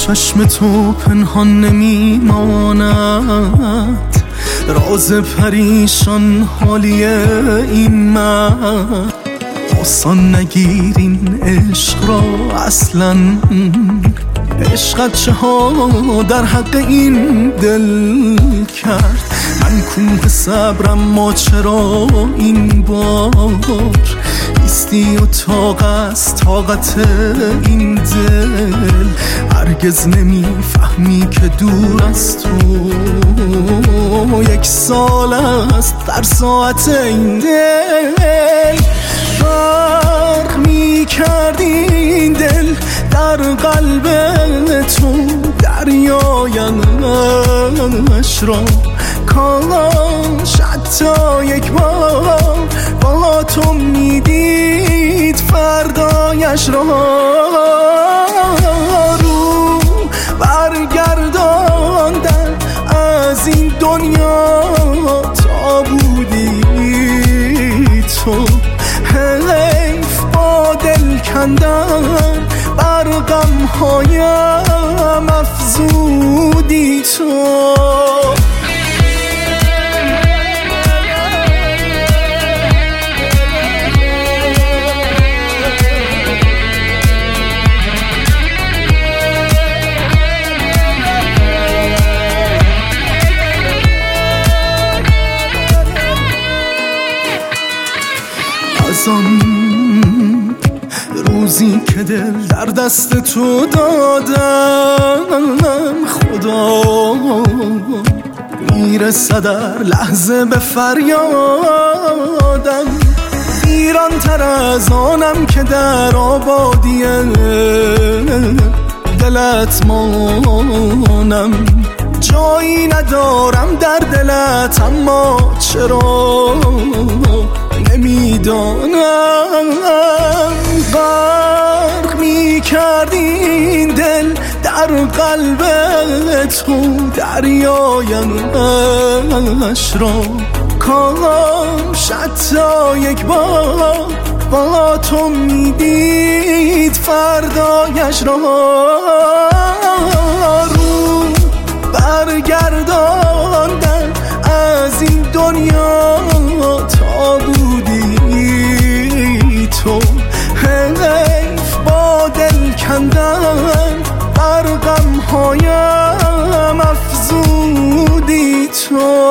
چشم تو پنهان نمیماند، راز پریشان حالی این من. آسان نگیر این عشق را اصلا، عشقت چه ها در حق این دل کرد. من کوه صبرم ما چرا این بار نیستی و طاقت این دل. هرگز نمیفهمی که دور از تو 1 سال است در ساعت این دل. غرق می‌کرد این دل در قلب تو دریایش را. کاش حتی 1 بار با تو میدید فردایش را. رو برگرداندن از این دنیا تا بودی تو. حیف با دل کندن بر غمهایم افزودی تو. از آن روزی که دل در دست تو دادم، خدا میرسد در لحظه به فریادم. ایران تر از آنم که در آبادی دلت مانم. جایی ندارم در دلت اما چرا نمیدانم. غرق می‌کرد این دل در قلب تو دریایش را. کاش حتی 1 بار با تو میدید فردایش را. رو برگرداندن از این دنیا تا بودی تو. حیف با دل کندن بر غمهایم افزودی تو.